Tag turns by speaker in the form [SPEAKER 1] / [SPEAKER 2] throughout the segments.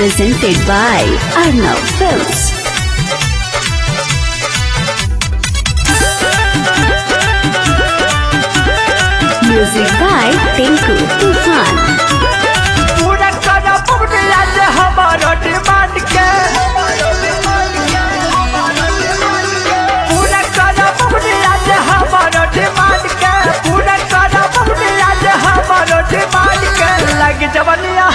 [SPEAKER 1] presented by Arnav Films. Music by Tinku Tufan.
[SPEAKER 2] पूरा करा पुगला जे हमारो डिमांड के पूरा करा पुगला जे हमारो डिमांड के पूरा करा पुगला जे हमारो डिमांड के लग जवनिया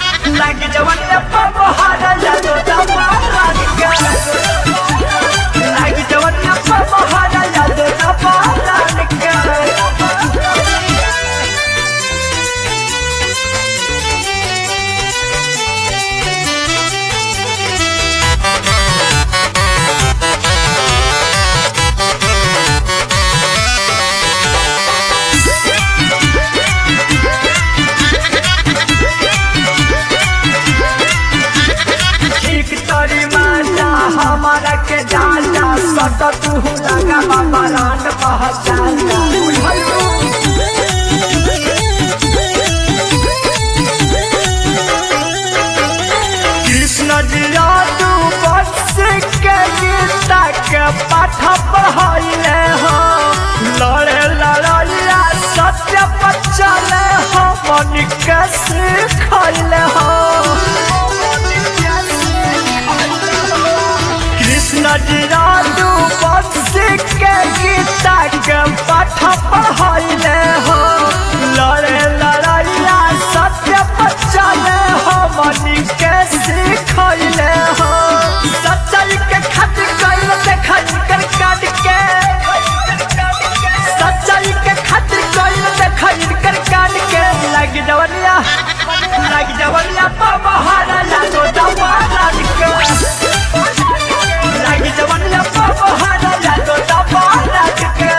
[SPEAKER 2] पबहारा जातो तबारान के लग जवनिया पबहारा जातो तबारान के हमारा के डाला सट तू लगा बाबारान पहचाना कृष्ण जी तू बस के गीता के पाठ पढ़ाइले हो लड़े लड़ैया सत्य बचले हो मन के सिखैले हो नजरालू बंशी के गीता के पाठ पढ़ाइले हो लड़े लड़ैया सत्य बचले हो मनी के सिखैले हो सच्चाई के खातिर कैल देखल कर काट के सच्चाई के खातिर कैल देखल कर काट के लग जवनिया पबहारा जातो दबारान के लग जवनिया पबहारा जातो तबारान के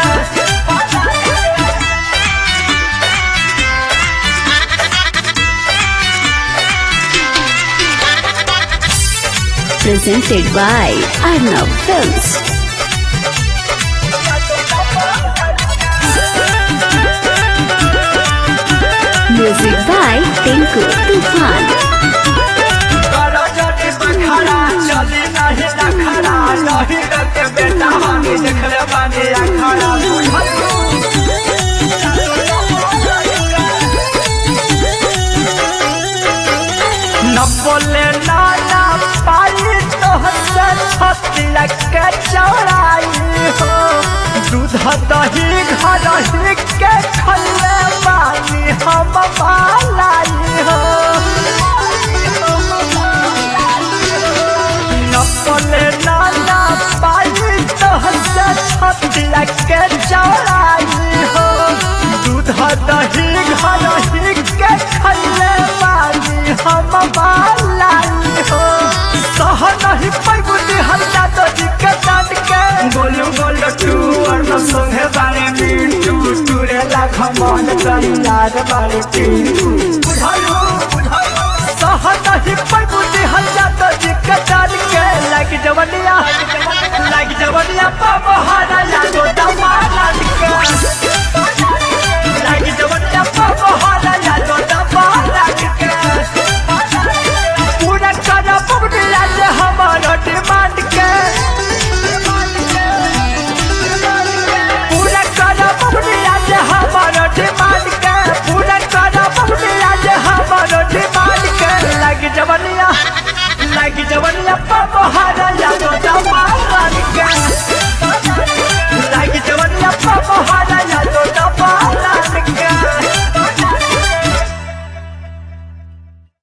[SPEAKER 1] Presented by Arnav Films. Music by Tinku Tufan.
[SPEAKER 2] चली नहीं रखड़ा नहीं के बेटा बानी देखले बानी अखाड़ा न बोले नाना पाई तो से छतिया के चौड़ाई हो दूध दही घर ही के खले बानी हम बालाई हो बोले नाना पाई तो से छतिया के चौड़ाई हो दूध दही घर ही के खले बानी हम बालाई हो सह नहीं पैबुनी हल्ला तो दिक्कत डांट के बोलू टू और न संगे बारे मिंटू टूरे लाख मन तैयार बारे टीटू सह नहीं पैबुनी हल्ला तो दिक्कत डांट के लग जवनिया पबहारा जातो दबारान के लग जवनिया पबहारा जातो दबारान के पूरा करा पुगला जे हमारो डिमांड के पूरा करा पुगला जे हमारो डिमांड के पूरा करा पुगला जे हमारो डिमांड के लग जवनिया पबहारा जातो दबारान के